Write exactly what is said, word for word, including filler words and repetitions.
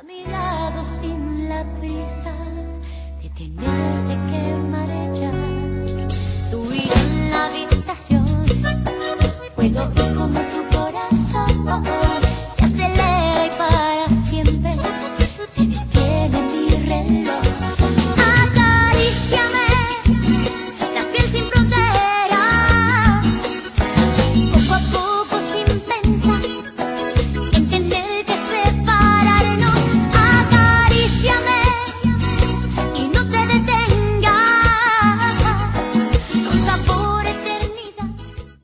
A mi lado sin la prisa de tenerte que marchar. Tú y yo en la habitación puedo ir